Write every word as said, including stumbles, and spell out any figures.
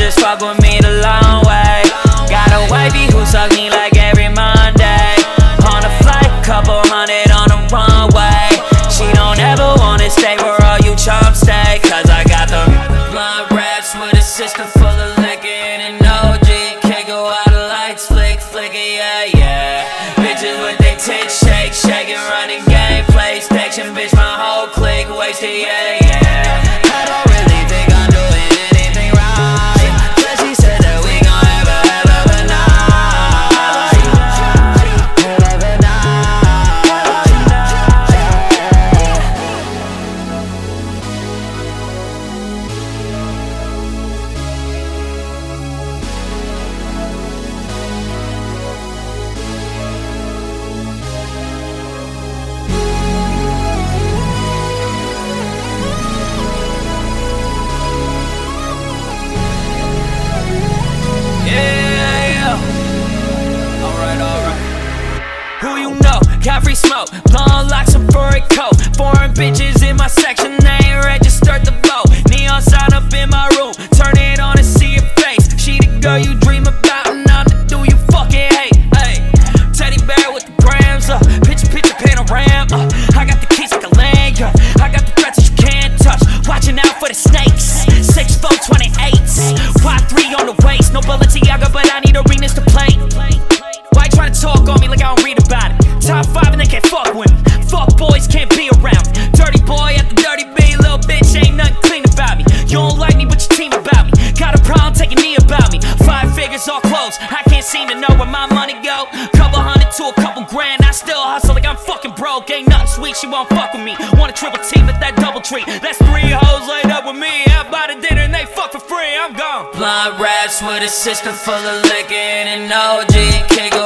just fuck with me the long way. Got a wifey who suck me like every Monday. On a flight, couple hundred on the runway. She don't ever wanna stay where all you chumps stay, cause I got the blunt raps with a system full of liquor and an O G. Can't go out of lights, flick, flicker, yeah, yeah. Bitches with their tits shake, shaking, running game, PlayStation, bitch, my whole clique wasted, yeah, yeah. I don't really think I'm doing anything right, but she said that we gon' have a hell of a night. Hell of a Who you know? Got free smoke, blowing locks and furry coat. Foreign bitches in my section, they ain't registered to vote. Neon sign up in my room, turn it on and see your face. She the girl you dream about, and I'm the dude you fucking hate. Hey, teddy bear with the grams, uh, picture, picture, panorama. Uh, I got the keys like a lanyard, I got the threats that you can't touch. Watching out for the snakes, six four twenty-eights, Y three on the waist. No Balenciaga, but I need arenas to play. Why you tryna talk on me like I don't read about it? Top five and they can't fuck with me. Fuck boys can't be around me. Dirty boy at the dirty B, little bitch, ain't nothing clean about me. You don't like me, but your team about me. Got a problem taking knee about me. Five figures all close, I can't seem to know where my money go. Couple hundred to a couple grand, I still hustle like I'm fucking broke. Ain't nothing sweet, she won't fuck with me. Want a triple team at that double tree. That's three hoes laid up with me. Out by the dinner and they fuck for free, I'm gone. Blunt raps with a system full of liquor and an O G. Kick